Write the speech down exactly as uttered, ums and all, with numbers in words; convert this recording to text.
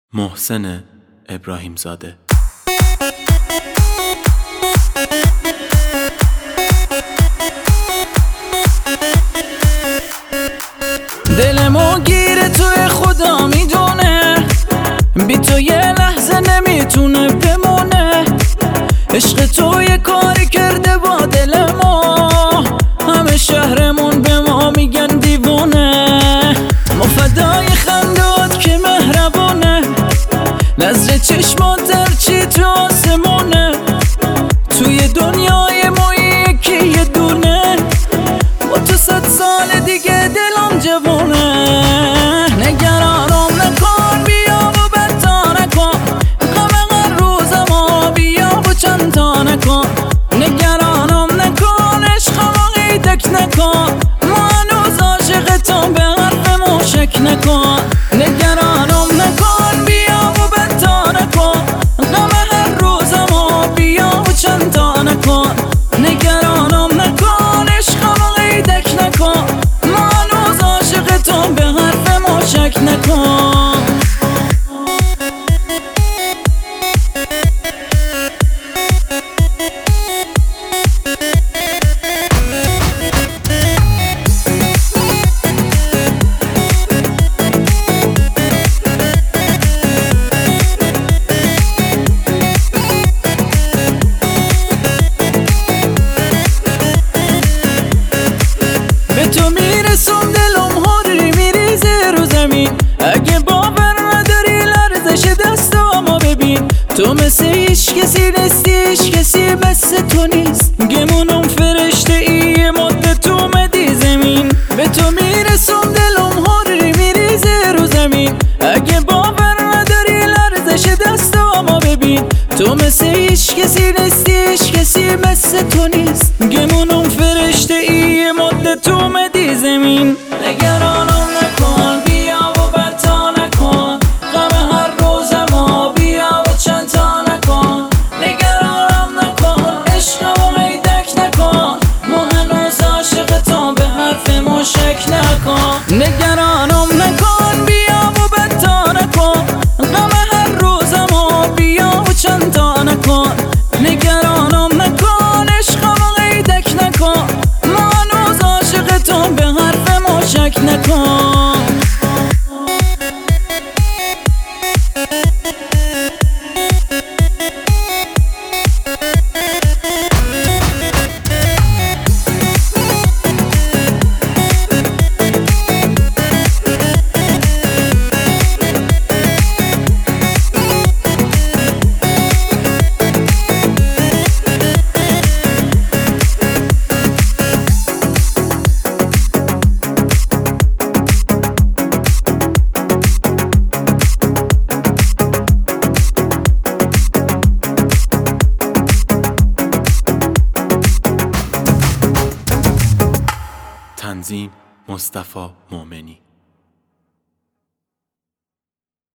محسن ابراهیم زاده. دلمو گیره توی خدا میدونه، بی تو یه لحظه نمیتونه بمونه. عشق تو یه کاری کرده با دل ما، همه شهرمون به ما میگن دیوونه. ما فدای خندات که مهربونه، نظر چشمات هرچی تو آسمونه. توی دنیای ما یکی یه دونه، با تو صد سال دیگه دلم جوونه. نگرانم نکن، بیا و بتا نکن، غم هر روزمو بیا و چند تا نکن. نگرانم نکن، عشقمو قیدک نکن، ما هنوز عاشقتم به حرفمو شک نکن. نگرانم نکن، بیا و بتا نکن، غم هر روزمو بیا و چند تا نکن. نگرانم نکن، عشقمو قیدک نکن، ما هنوز عاشقتم به حرفمو شک نکن. به تو میرسم دلم هاری میریزه رو زمین، اگه باور نداری لرزش دستامو ببین. تو مثل هیچ کسی نیستی، هیچ کسی مثل تو نیست، گمونم فرشته ای مدت اومدی زمین. به تو میرسم دلم هاری میریزه رو زمین، اگه باور نداری لرزش دستامو ببین. تو مثل هیچ کسی نیستی، هیچ کسی مثل تو نیست، گمونم فرشته ای مدت اومدی زمین. نگرانم نکن، بیا و بتا نکن، غم هر روزمو بیا و چند تا نکن. نگرانم نکن، عشقمو قیدک نکن، ما هنوز عاشقتم به حرفمو شک نکن. نگرانم نکن، بیا و بتا نکن، غم هر روزمو بیا و چند تا نکن. نگرانم نکن، عشقمو قیدک نکن، ما هنوز عاشقتم به حرفمو شک نکن. تنظیم مصطفی مومنی.